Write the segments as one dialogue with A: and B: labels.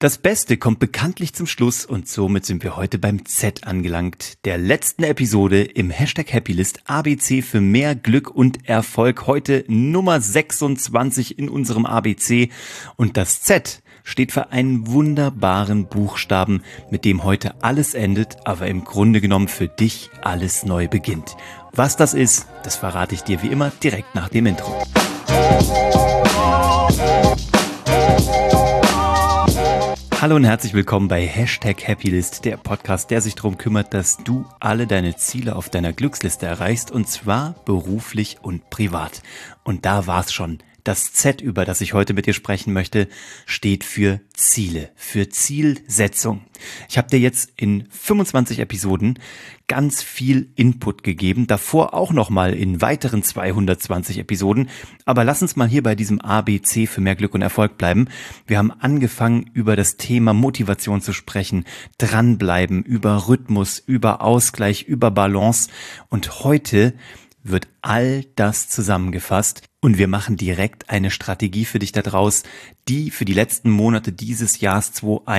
A: Das Beste kommt bekanntlich zum Schluss und somit sind wir heute beim Z angelangt, der letzten Episode im Hashtag Happylist ABC für mehr Glück und Erfolg. Heute Nummer 26 in unserem ABC und das Z steht für einen wunderbaren Buchstaben, mit dem heute alles endet, aber im Grunde genommen für dich alles neu beginnt. Was das ist, das verrate ich dir wie immer direkt nach dem Intro. Hallo und herzlich willkommen bei Hashtag Happylist, der Podcast, der sich darum kümmert, dass du alle deine Ziele auf deiner Glücksliste erreichst und zwar beruflich und privat. Und da war's schon. Das Z, über das ich heute mit dir sprechen möchte, steht für Ziele, für Zielsetzung. Ich habe dir jetzt in 25 Episoden ganz viel Input gegeben, davor auch nochmal in weiteren 220 Episoden. Aber lass uns mal hier bei diesem ABC für mehr Glück und Erfolg bleiben. Wir haben angefangen, über das Thema Motivation zu sprechen, dranbleiben, über Rhythmus, über Ausgleich, über Balance. Und heute wird all das zusammengefasst und wir machen direkt eine Strategie für dich da draus, die für die letzten Monate dieses Jahres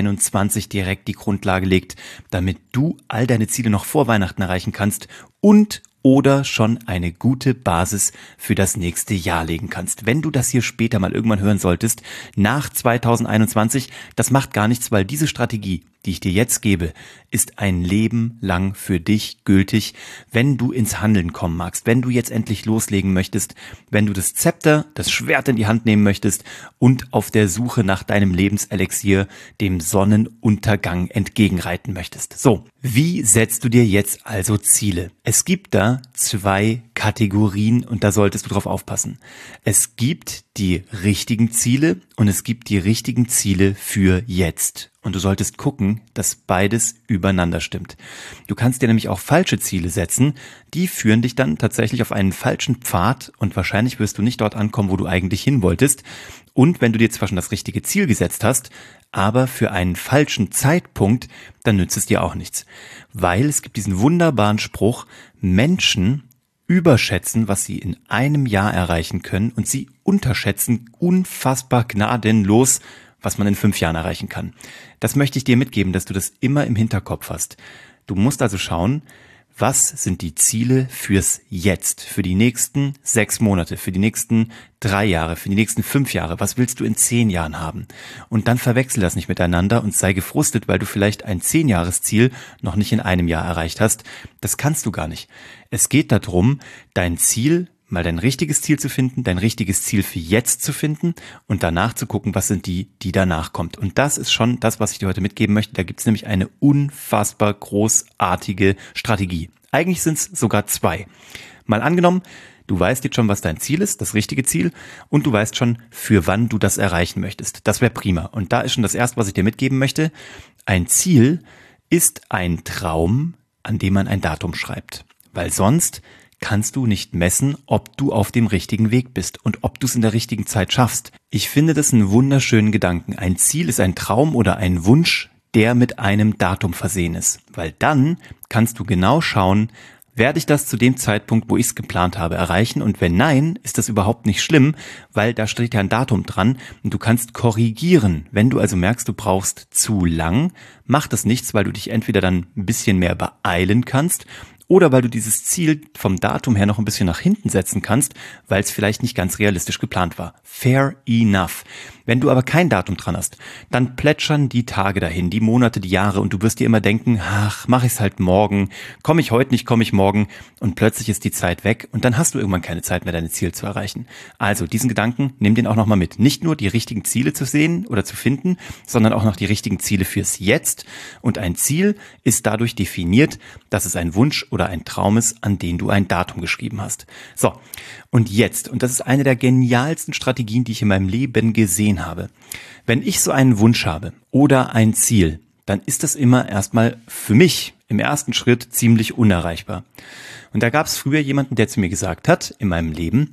A: 2021 direkt die Grundlage legt, damit du all deine Ziele noch vor Weihnachten erreichen kannst und oder schon eine gute Basis für das nächste Jahr legen kannst. Wenn du das hier später mal irgendwann hören solltest, nach 2021, das macht gar nichts, weil diese Strategie, die ich dir jetzt gebe, ist ein Leben lang für dich gültig, wenn du ins Handeln kommen magst, wenn du jetzt endlich loslegen möchtest, wenn du das Zepter, das Schwert in die Hand nehmen möchtest und auf der Suche nach deinem Lebenselixier, dem Sonnenuntergang entgegenreiten möchtest. So, wie setzt du dir jetzt also Ziele? Es gibt da zwei Kategorien und da solltest du drauf aufpassen. Es gibt die richtigen Ziele und es gibt die richtigen Ziele für jetzt. Und du solltest gucken, dass beides übereinander stimmt. Du kannst dir nämlich auch falsche Ziele setzen, die führen dich dann tatsächlich auf einen falschen Pfad und wahrscheinlich wirst du nicht dort ankommen, wo du eigentlich hin wolltest. Und wenn du dir zwar schon das richtige Ziel gesetzt hast, aber für einen falschen Zeitpunkt, dann nützt es dir auch nichts. Weil es gibt diesen wunderbaren Spruch, Menschen überschätzen, was sie in einem Jahr erreichen können und sie unterschätzen unfassbar gnadenlos, was man in 5 Jahren erreichen kann. Das möchte ich dir mitgeben, dass du das immer im Hinterkopf hast. Du musst also schauen, was sind die Ziele fürs Jetzt, für die nächsten 6 Monate, für die nächsten 3 Jahre, für die nächsten 5 Jahre. Was willst du in 10 Jahren haben? Und dann verwechsel das nicht miteinander und sei gefrustet, weil du vielleicht ein 10-Jahres-Ziel noch nicht in einem Jahr erreicht hast. Das kannst du gar nicht. Es geht darum, dein Ziel, mal dein richtiges Ziel zu finden, dein richtiges Ziel für jetzt zu finden und danach zu gucken, was sind die danach kommt. Und das ist schon das, was ich dir heute mitgeben möchte. Da gibt es nämlich eine unfassbar großartige Strategie. Eigentlich sind es sogar 2. Mal angenommen, du weißt jetzt schon, was dein Ziel ist, das richtige Ziel, und du weißt schon, für wann du das erreichen möchtest. Das wäre prima. Und da ist schon das Erste, was ich dir mitgeben möchte. Ein Ziel ist ein Traum, an dem man ein Datum schreibt. Weil sonst kannst du nicht messen, ob du auf dem richtigen Weg bist und ob du es in der richtigen Zeit schaffst. Ich finde das einen wunderschönen Gedanken. Ein Ziel ist ein Traum oder ein Wunsch, der mit einem Datum versehen ist. Weil dann kannst du genau schauen, werde ich das zu dem Zeitpunkt, wo ich es geplant habe, erreichen? Und wenn nein, ist das überhaupt nicht schlimm, weil da steht ja ein Datum dran und du kannst korrigieren. Wenn du also merkst, du brauchst zu lang, macht das nichts, weil du dich entweder dann ein bisschen mehr beeilen kannst oder weil du dieses Ziel vom Datum her noch ein bisschen nach hinten setzen kannst, weil es vielleicht nicht ganz realistisch geplant war. Fair enough. Wenn du aber kein Datum dran hast, dann plätschern die Tage dahin, die Monate, die Jahre und du wirst dir immer denken, ach, mach ich's halt morgen, komme ich heute nicht, komme ich morgen und plötzlich ist die Zeit weg und dann hast du irgendwann keine Zeit mehr, deine Ziele zu erreichen. Also diesen Gedanken, nimm den auch nochmal mit. Nicht nur die richtigen Ziele zu sehen oder zu finden, sondern auch noch die richtigen Ziele fürs Jetzt und ein Ziel ist dadurch definiert, dass es ein Wunsch oder ein Traum ist, an den du ein Datum geschrieben hast. So, und jetzt, und das ist eine der genialsten Strategien, die ich in meinem Leben gesehen habe. Wenn ich so einen Wunsch habe oder ein Ziel, dann ist das immer erstmal für mich im ersten Schritt ziemlich unerreichbar. Und da gab es früher jemanden, der zu mir gesagt hat, in meinem Leben,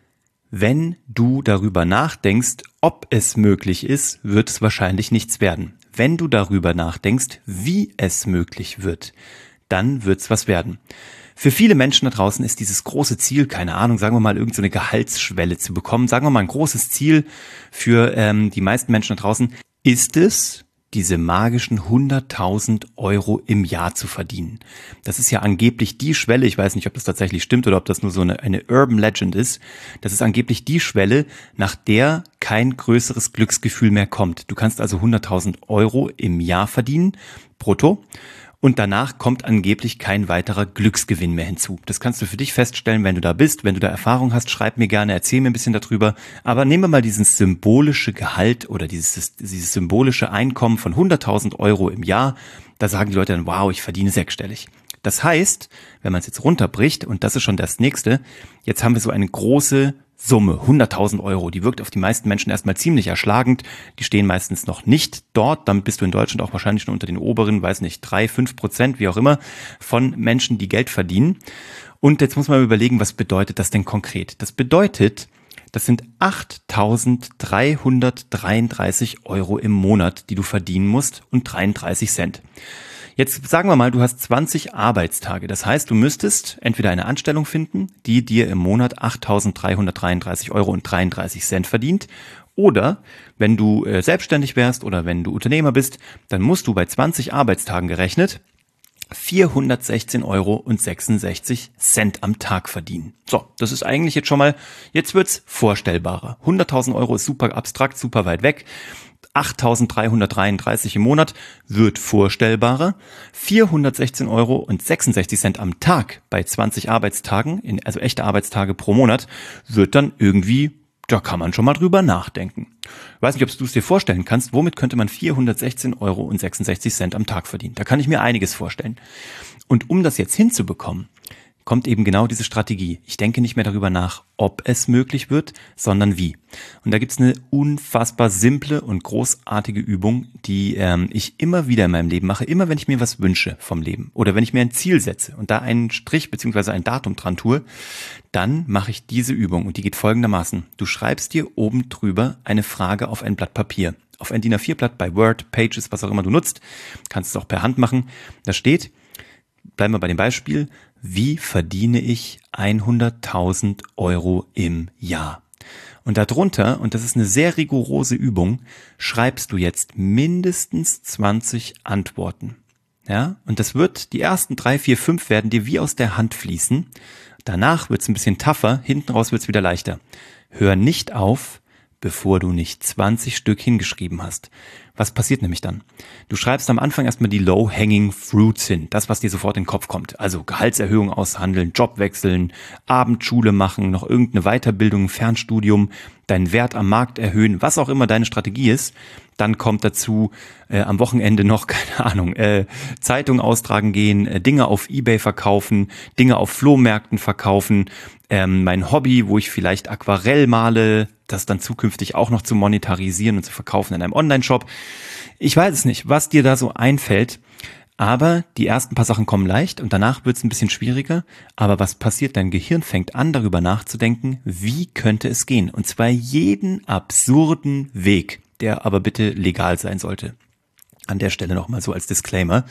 A: wenn du darüber nachdenkst, ob es möglich ist, wird es wahrscheinlich nichts werden. Wenn du darüber nachdenkst, wie es möglich wird, dann wird's was werden. Für viele Menschen da draußen ist dieses große Ziel, keine Ahnung, sagen wir mal, irgend so eine Gehaltsschwelle zu bekommen, sagen wir mal ein großes Ziel für die meisten Menschen da draußen, ist es, diese magischen 100.000 Euro im Jahr zu verdienen. Das ist ja angeblich die Schwelle, ich weiß nicht, ob das tatsächlich stimmt oder ob das nur so eine Urban Legend ist, das ist angeblich die Schwelle, nach der kein größeres Glücksgefühl mehr kommt. Du kannst also 100.000 Euro im Jahr verdienen, brutto. Und danach kommt angeblich kein weiterer Glücksgewinn mehr hinzu. Das kannst du für dich feststellen, wenn du da bist. Wenn du da Erfahrung hast, schreib mir gerne, erzähl mir ein bisschen darüber. Aber nehmen wir mal dieses symbolische Gehalt oder dieses symbolische Einkommen von 100.000 Euro im Jahr. Da sagen die Leute dann, wow, ich verdiene sechsstellig. Das heißt, wenn man es jetzt runterbricht, und das ist schon das Nächste, jetzt haben wir so eine große Summe, 100.000 Euro, die wirkt auf die meisten Menschen erstmal ziemlich erschlagend. Die stehen meistens noch nicht dort. Damit bist du in Deutschland auch wahrscheinlich schon unter den oberen, 3-5%, wie auch immer, von Menschen, die Geld verdienen. Und jetzt muss man überlegen, was bedeutet das denn konkret? Das bedeutet, das sind 8.333 Euro im Monat, die du verdienen musst und 33 Cent. Jetzt sagen wir mal, du hast 20 Arbeitstage. Das heißt, du müsstest entweder eine Anstellung finden, die dir im Monat 8.333 Euro und 33 Cent verdient. Oder wenn du selbstständig wärst oder wenn du Unternehmer bist, dann musst du bei 20 Arbeitstagen gerechnet 416 Euro und 66 Cent am Tag verdienen. So, das ist eigentlich jetzt schon mal, jetzt wird's vorstellbarer. 100.000 Euro ist super abstrakt, super weit weg. 8.333 im Monat wird vorstellbarer. 416 Euro und 66 Cent am Tag bei 20 Arbeitstagen, also echte Arbeitstage pro Monat, wird dann irgendwie, da kann man schon mal drüber nachdenken. Ich weiß nicht, ob du es dir vorstellen kannst, womit könnte man 416 Euro und 66 Cent am Tag verdienen? Da kann ich mir einiges vorstellen. Und um das jetzt hinzubekommen, kommt eben genau diese Strategie. Ich denke nicht mehr darüber nach, ob es möglich wird, sondern wie. Und da gibt's eine unfassbar simple und großartige Übung, die ich immer wieder in meinem Leben mache, immer wenn ich mir was wünsche vom Leben oder wenn ich mir ein Ziel setze und da einen Strich bzw. ein Datum dran tue, dann mache ich diese Übung und die geht folgendermaßen. Du schreibst dir oben drüber eine Frage auf ein Blatt Papier, auf ein DIN A4-Blatt bei Word, Pages, was auch immer du nutzt, kannst es auch per Hand machen. Da steht, bleiben wir bei dem Beispiel, wie verdiene ich 100.000 Euro im Jahr? Und darunter, und das ist eine sehr rigorose Übung, schreibst du jetzt mindestens 20 Antworten. Ja, und das wird, die ersten 3, 4, 5 werden dir wie aus der Hand fließen. Danach wird es ein bisschen tougher, hinten raus wird es wieder leichter. Hör nicht auf, bevor du nicht 20 Stück hingeschrieben hast. Was passiert nämlich dann? Du schreibst am Anfang erstmal die Low-Hanging Fruits hin, das, was dir sofort in den Kopf kommt. Also Gehaltserhöhung aushandeln, Job wechseln, Abendschule machen, noch irgendeine Weiterbildung, Fernstudium, deinen Wert am Markt erhöhen, was auch immer deine Strategie ist. Dann kommt dazu am Wochenende noch, keine Ahnung, Zeitung austragen gehen, Dinge auf eBay verkaufen, Dinge auf Flohmärkten verkaufen, mein Hobby, wo ich vielleicht Aquarell male, das dann zukünftig auch noch zu monetarisieren und zu verkaufen in einem Online-Shop. Ich weiß es nicht, was dir da so einfällt, aber die ersten paar Sachen kommen leicht und danach wird es ein bisschen schwieriger. Aber was passiert? Dein Gehirn fängt an, darüber nachzudenken, wie könnte es gehen? Und zwar jeden absurden Weg, der aber bitte legal sein sollte. An der Stelle nochmal so als Disclaimer.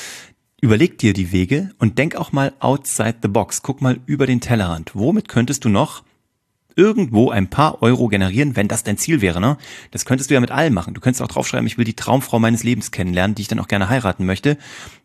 A: Überleg dir die Wege und denk auch mal outside the box. Guck mal über den Tellerrand. Womit könntest du noch irgendwo ein paar Euro generieren, wenn das dein Ziel wäre, ne? Das könntest du ja mit allem machen. Du könntest auch draufschreiben, ich will die Traumfrau meines Lebens kennenlernen, die ich dann auch gerne heiraten möchte.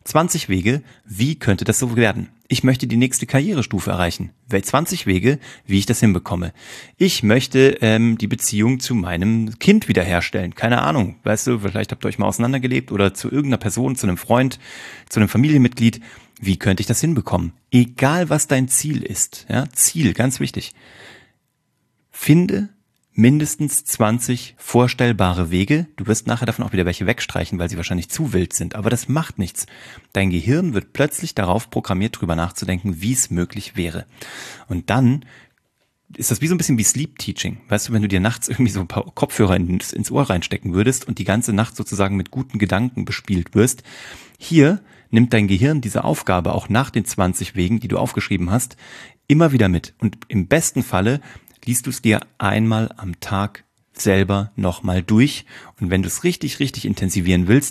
A: 20 Wege, wie könnte das so werden? Ich möchte die nächste Karrierestufe erreichen. 20 Wege, wie ich das hinbekomme. Ich möchte die Beziehung zu meinem Kind wiederherstellen. Keine Ahnung, weißt du, vielleicht habt ihr euch mal auseinandergelebt oder zu irgendeiner Person, zu einem Freund, zu einem Familienmitglied. Wie könnte ich das hinbekommen? Egal, was dein Ziel ist. Ja, Ziel, ganz wichtig. Finde mindestens 20 vorstellbare Wege. Du wirst nachher davon auch wieder welche wegstreichen, weil sie wahrscheinlich zu wild sind. Aber das macht nichts. Dein Gehirn wird plötzlich darauf programmiert, drüber nachzudenken, wie es möglich wäre. Und dann ist das wie so ein bisschen wie Sleep Teaching. Weißt du, wenn du dir nachts irgendwie so ein paar Kopfhörer ins Ohr reinstecken würdest und die ganze Nacht sozusagen mit guten Gedanken bespielt wirst. Hier nimmt dein Gehirn diese Aufgabe auch nach den 20 Wegen, die du aufgeschrieben hast, immer wieder mit. Und im besten Falle liest du es dir einmal am Tag selber nochmal durch. Und wenn du es richtig, richtig intensivieren willst,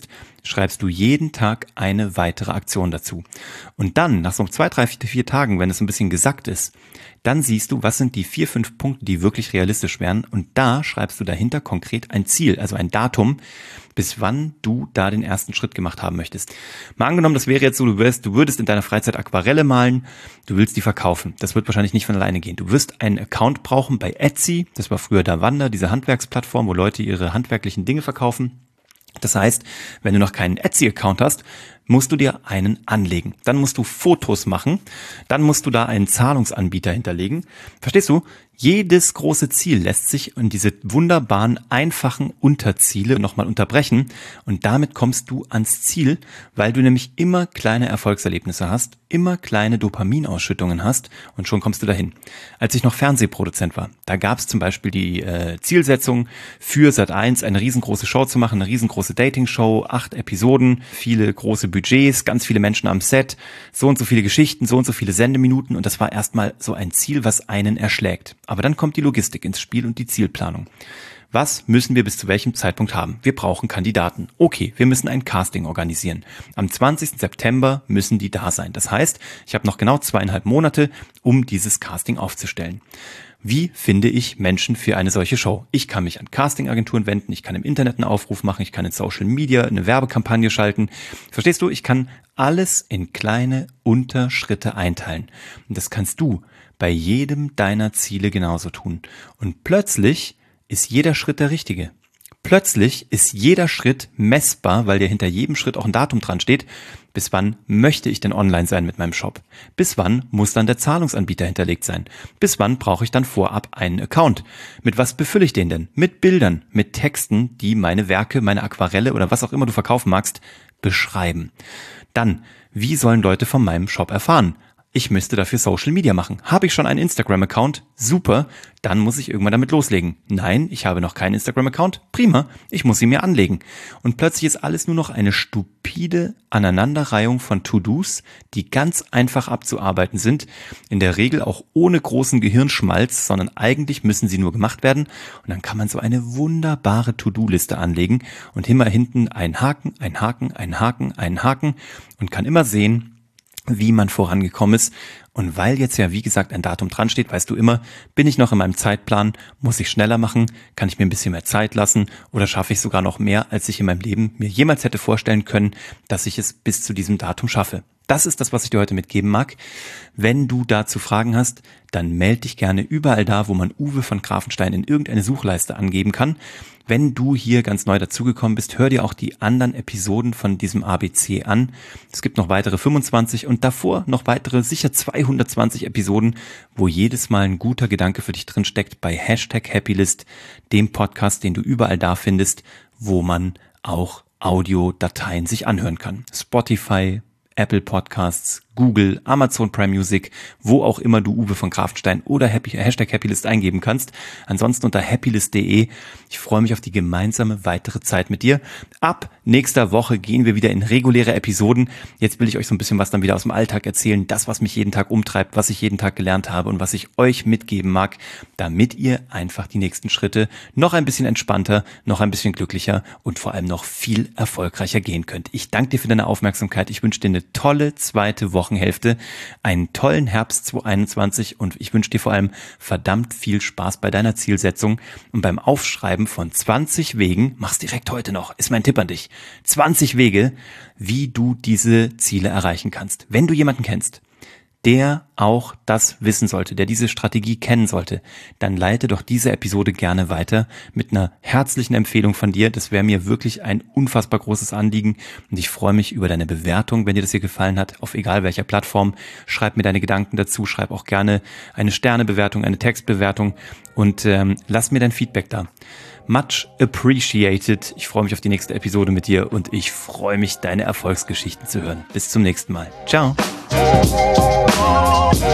A: schreibst du jeden Tag eine weitere Aktion dazu. Und dann, nach so 2, 3, 4 Tagen, wenn es ein bisschen gesackt ist, dann siehst du, was sind die 4, 5 Punkte, die wirklich realistisch wären. Und da schreibst du dahinter konkret ein Ziel, also ein Datum, bis wann du da den ersten Schritt gemacht haben möchtest. Mal angenommen, das wäre jetzt so, du würdest in deiner Freizeit Aquarelle malen, du willst die verkaufen. Das wird wahrscheinlich nicht von alleine gehen. Du wirst einen Account brauchen bei Etsy, das war früher Davanda, diese Handwerksplattform, wo Leute ihre handwerklichen Dinge verkaufen. Das heißt, wenn du noch keinen Etsy-Account hast, musst du dir einen anlegen. Dann musst du Fotos machen, dann musst du da einen Zahlungsanbieter hinterlegen. Verstehst du? Jedes große Ziel lässt sich in diese wunderbaren, einfachen Unterziele nochmal unterbrechen und damit kommst du ans Ziel, weil du nämlich immer kleine Erfolgserlebnisse hast, immer kleine Dopaminausschüttungen hast und schon kommst du dahin. Als ich noch Fernsehproduzent war, da gab es zum Beispiel die Zielsetzung für Sat.1 eine riesengroße Show zu machen, eine riesengroße Dating-Show, 8 Episoden, viele große Budgets, ganz viele Menschen am Set, so und so viele Geschichten, so und so viele Sendeminuten und das war erstmal so ein Ziel, was einen erschlägt. Aber dann kommt die Logistik ins Spiel und die Zielplanung. Was müssen wir bis zu welchem Zeitpunkt haben? Wir brauchen Kandidaten. Okay, wir müssen ein Casting organisieren. Am 20. September müssen die da sein. Das heißt, ich habe noch genau 2,5 Monate, um dieses Casting aufzustellen. Wie finde ich Menschen für eine solche Show? Ich kann mich an Castingagenturen wenden, ich kann im Internet einen Aufruf machen, ich kann in Social Media eine Werbekampagne schalten. Verstehst du? Ich kann alles in kleine Unterschritte einteilen. Und das kannst du bei jedem deiner Ziele genauso tun. Und plötzlich ist jeder Schritt der richtige. Plötzlich ist jeder Schritt messbar, weil dir hinter jedem Schritt auch ein Datum dran steht. Bis wann möchte ich denn online sein mit meinem Shop? Bis wann muss dann der Zahlungsanbieter hinterlegt sein? Bis wann brauche ich dann vorab einen Account? Mit was befülle ich den denn? Mit Bildern, mit Texten, die meine Werke, meine Aquarelle oder was auch immer du verkaufen magst, beschreiben. Dann, wie sollen Leute von meinem Shop erfahren? Ich müsste dafür Social Media machen. Habe ich schon einen Instagram-Account? Super, dann muss ich irgendwann damit loslegen. Nein, ich habe noch keinen Instagram-Account? Prima, ich muss ihn mir anlegen. Und plötzlich ist alles nur noch eine stupide Aneinanderreihung von To-Dos, die ganz einfach abzuarbeiten sind, in der Regel auch ohne großen Gehirnschmalz, sondern eigentlich müssen sie nur gemacht werden. Und dann kann man so eine wunderbare To-Do-Liste anlegen und immer hinten einen Haken, einen Haken, einen Haken, einen Haken und kann immer sehen, wie man vorangekommen ist. Und weil jetzt ja, wie gesagt, ein Datum dran steht, weißt du immer, bin ich noch in meinem Zeitplan, muss ich schneller machen, kann ich mir ein bisschen mehr Zeit lassen oder schaffe ich sogar noch mehr, als ich in meinem Leben mir jemals hätte vorstellen können, dass ich es bis zu diesem Datum schaffe. Das ist das, was ich dir heute mitgeben mag. Wenn du dazu Fragen hast, dann melde dich gerne überall da, wo man Uwe von Grafenstein in irgendeine Suchleiste angeben kann. Wenn du hier ganz neu dazugekommen bist, hör dir auch die anderen Episoden von diesem ABC an. Es gibt noch weitere 25 und davor noch weitere sicher 220 Episoden, wo jedes Mal ein guter Gedanke für dich drin steckt bei #Happylist, dem Podcast, den du überall da findest, wo man auch Audiodateien sich anhören kann. Spotify, Apple Podcasts, Google, Amazon Prime Music, wo auch immer du Uwe von Grafenstein oder #Happylist eingeben kannst. Ansonsten unter happylist.de. Ich freue mich auf die gemeinsame weitere Zeit mit dir. Ab nächster Woche gehen wir wieder in reguläre Episoden. Jetzt will ich euch so ein bisschen was dann wieder aus dem Alltag erzählen. Das, was mich jeden Tag umtreibt, was ich jeden Tag gelernt habe und was ich euch mitgeben mag, damit ihr einfach die nächsten Schritte noch ein bisschen entspannter, noch ein bisschen glücklicher und vor allem noch viel erfolgreicher gehen könnt. Ich danke dir für deine Aufmerksamkeit. Ich wünsche dir eine tolle zweite Wochenhälfte, einen tollen Herbst 2021 und ich wünsche dir vor allem verdammt viel Spaß bei deiner Zielsetzung und beim Aufschreiben von 20 Wegen, mach's direkt heute noch, ist mein Tipp an dich, 20 Wege, wie du diese Ziele erreichen kannst. Wenn du jemanden kennst, der auch das wissen sollte, der diese Strategie kennen sollte, dann leite doch diese Episode gerne weiter mit einer herzlichen Empfehlung von dir. Das wäre mir wirklich ein unfassbar großes Anliegen und ich freue mich über deine Bewertung, wenn dir das hier gefallen hat, auf egal welcher Plattform. Schreib mir deine Gedanken dazu, schreib auch gerne eine Sternebewertung, eine Textbewertung und lass mir dein Feedback da. Much appreciated. Ich freue mich auf die nächste Episode mit dir und ich freue mich, deine Erfolgsgeschichten zu hören. Bis zum nächsten Mal. Ciao.